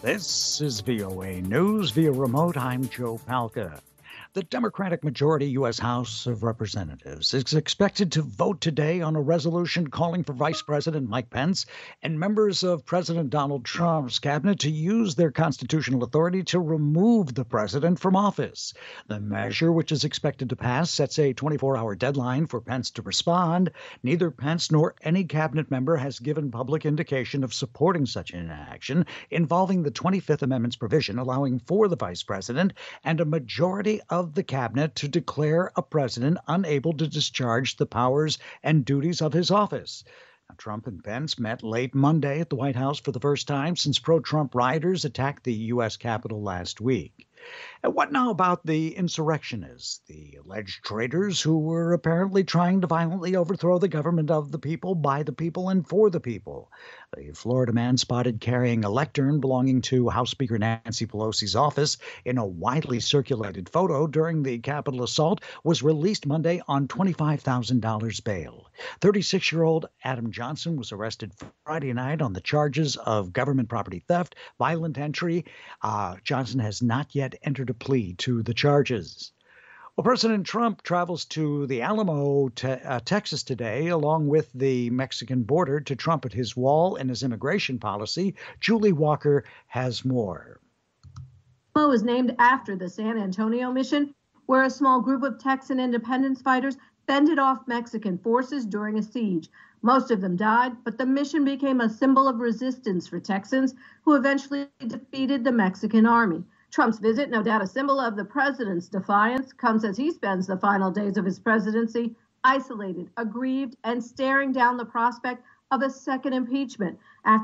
This is VOA News via remote. I'm Joe Palca. The Democratic majority U.S. House of Representatives is expected to vote today on a resolution calling for Vice President Mike Pence and members of President Donald Trump's cabinet to use their constitutional authority to remove the president from office. The measure, which is expected to pass, sets a 24-hour deadline for Pence to respond. Neither Pence nor any cabinet member has given public indication of supporting such an action involving the 25th Amendment's provision allowing for the vice president and a majority of the cabinet to declare a president unable to discharge the powers and duties of his office. Now, Trump and Pence met late Monday at the White House for the first time since pro-Trump rioters attacked the U.S. Capitol last week. And what now about the insurrectionists, the alleged traitors who were apparently trying to violently overthrow the government of the people, by the people, and for the people? The Florida man spotted carrying a lectern belonging to House Speaker Nancy Pelosi's office in a widely circulated photo during the Capitol assault was released Monday on $25,000 bail. 36-year-old Adam Johnson was arrested Friday night on the charges of government property theft, violent entry. Johnson has not yet entered a plea to the charges. Well, President Trump travels to the Alamo, Texas today, along with the Mexican border, to trumpet his wall and his immigration policy. Julie Walker has more. Alamo is named after the San Antonio mission, where a small group of Texan independence fighters fended off Mexican forces during a siege. Most of them died, but the mission became a symbol of resistance for Texans who eventually defeated the Mexican army. Trump's visit, no doubt a symbol of the president's defiance, comes as he spends the final days of his presidency isolated, aggrieved, and staring down the prospect of a second impeachment.